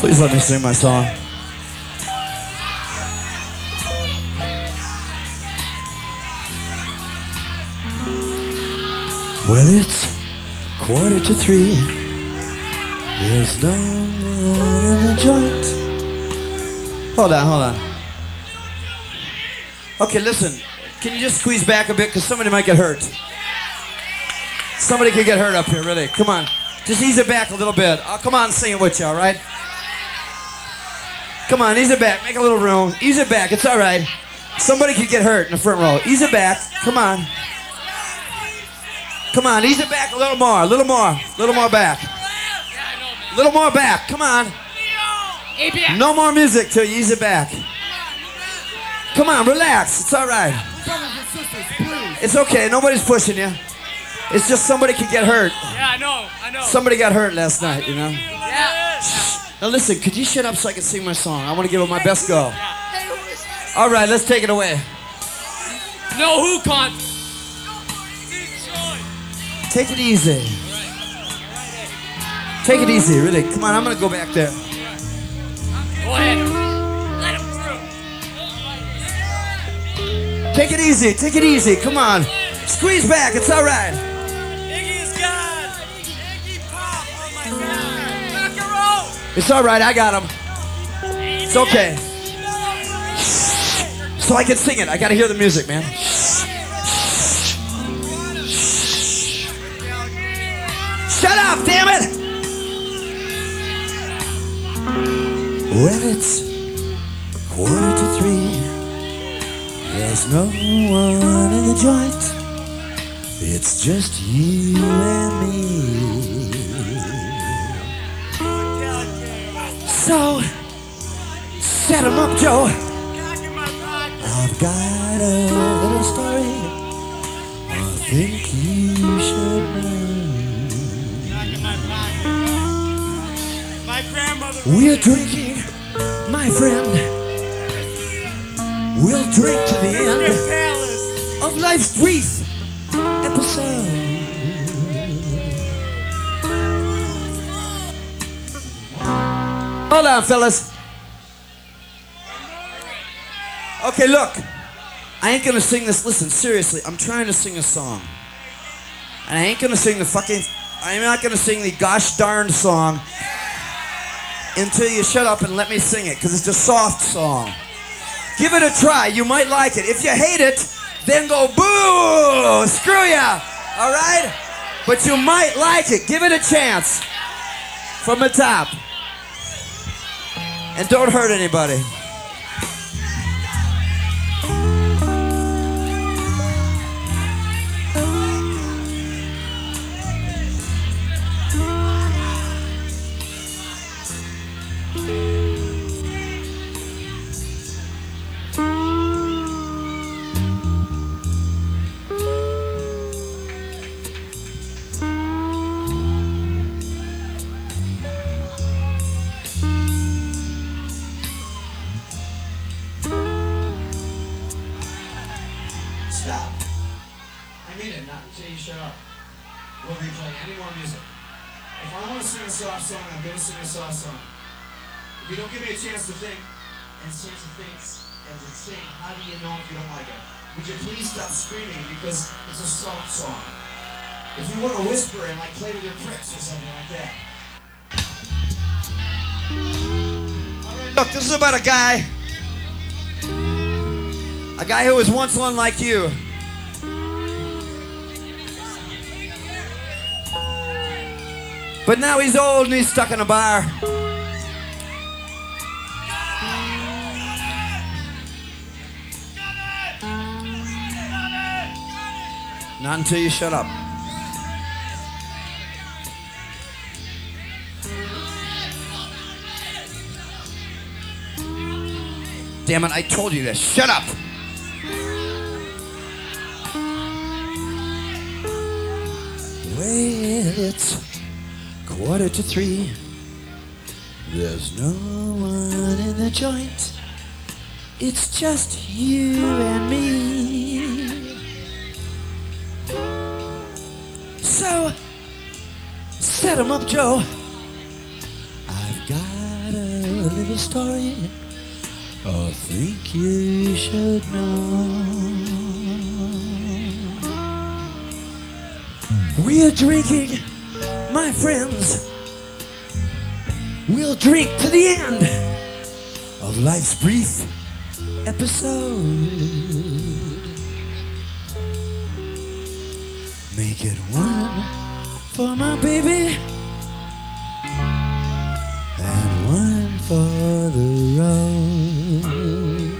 Please let me sing my song. Well, it's 2:45. There's no one in the joint. Hold on. Okay, listen. Can you just squeeze back a bit? Because somebody might get hurt. Somebody could get hurt up here, really. Come on. Just ease it back a little bit. Oh, come on, sing it with you, all right? Come on, ease it back. Make a little room. Ease it back. It's all right. Somebody could get hurt in the front row. Ease it back. Come on. Come on, ease it back a little more. A little more back. A little more back. Come on. No more music till you ease it back. Come on, relax. It's all right. It's okay. Nobody's pushing you. It's just somebody could get hurt. Yeah, I know. Somebody got hurt last night, you know? Yeah. Now listen, could you shut up so I can sing my song? I want to give it my best go. All right, let's take it away. No, who can't? Take it easy. Take it easy, really. Come on, I'm going to go back there. Go ahead. Let him through. Take it easy. Take it easy. Come on. Squeeze back. It's all right. Iggy's God. Iggy Pop. Oh, my God. Rock and roll. It's all right. I got him. It's okay. So I can sing it. I got to hear the music, man. Shut up, damn it! Well, it's 2:45. There's no one in the joint. It's just you and me. So, set 'em up, Joe. I've got a little story I think you should know. My grandmother. We're drinking, my friend. We'll drink to the end of life's brief episode. Hold on, fellas. Okay, look. I ain't gonna sing this. Listen, seriously, I'm trying to sing a song. And I ain't gonna sing I'm not gonna sing the gosh darn song until you shut up and let me sing it, because it's a soft song. Give it a try. You might like it. If you hate it, then go boo! Screw ya! All right? But you might like it. Give it a chance. From the top. And don't hurt anybody. Stop. I mean it, not until you shut up. We'll be playing any more music. If I want to sing a soft song, I'm going to sing a soft song. If you don't give me a chance to think, and to sing, how do you know if you don't like it? Would you please stop screaming, because it's a soft song. If you want to whisper and like play with your pricks or something like that. Alright, look, this is about a guy who was once one like you. But now he's old and he's stuck in a bar. Not until you shut up. Damn it, I told you this. Shut up! Well, it's 2:45. There's no one in the joint. It's just you and me. So, set 'em up, Joe. I've got a little story I think you should know. We're drinking, my friends. We'll drink to the end of life's brief episode. Make it one for my baby and one for the road.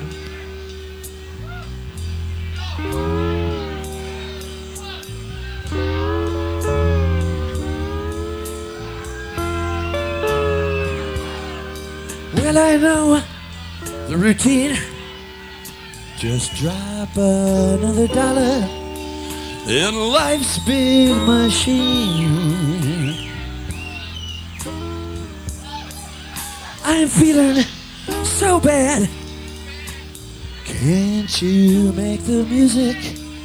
Well, I know the routine. Just drop another dollar in life's big machine. I'm feeling so bad. Can't you make the music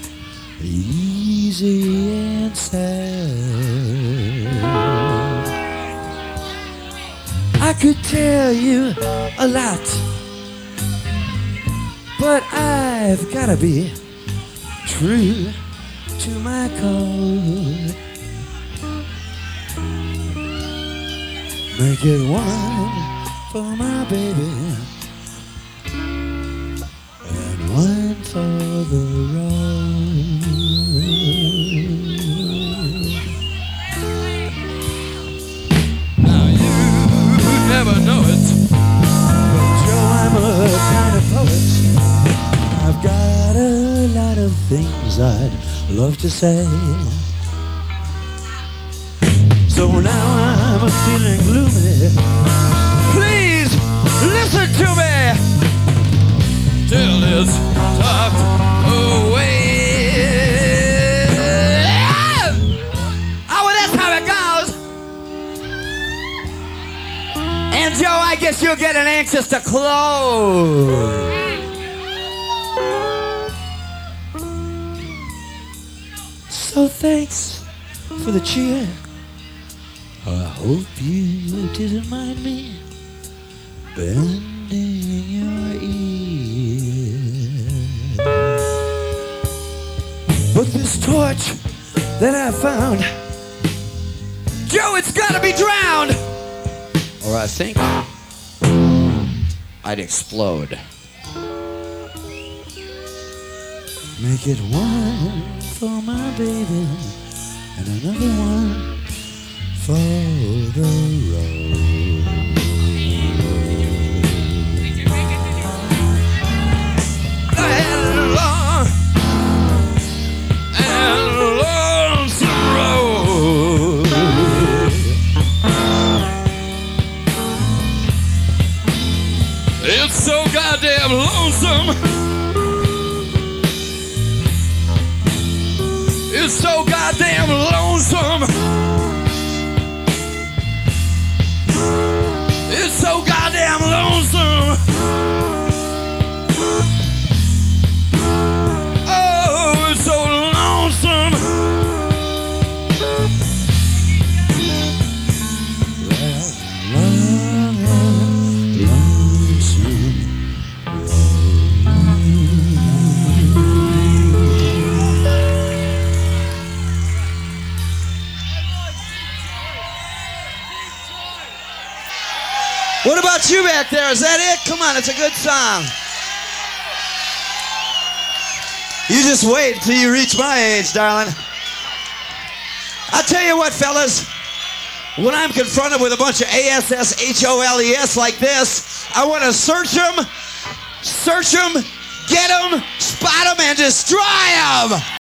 easy and sad? I could tell you a lot, but I've gotta be true to my code. Make it one for my baby and one for the road. Now you never know it, But Joe, I'm a kind of poet. I've got a lot of things I'd love to say. So now I'm feeling gloomy. Please listen to me till it's tucked away. Oh, well, that's how it goes. And Joe, I guess you're getting anxious to close. So thanks for the cheer. I hope you didn't mind me bending your ear. But this torch that I found, Joe, it's gotta be drowned, or I think I'd explode. Make it one for my baby and another one for the road. I had a long and lonesome road. It's so goddamn lonesome. It's so goddamn lonesome. It's so goddamn lonesome. Oh, it's so lonesome. What about you back there? Is that it? Come on, it's a good song. You just wait till you reach my age, darling. I'll tell you what, fellas. When I'm confronted with a bunch of ASSHOLES like this, I want to search them, get them, spot them, and destroy them.